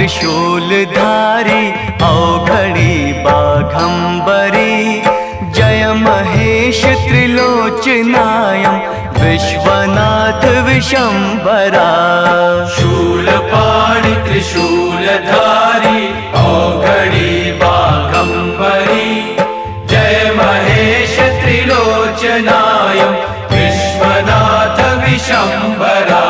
त्रिशूलधारी औघड़ी Baghambari Jai Mahesh त्रिलोचनायं Vishwanath विशंभरा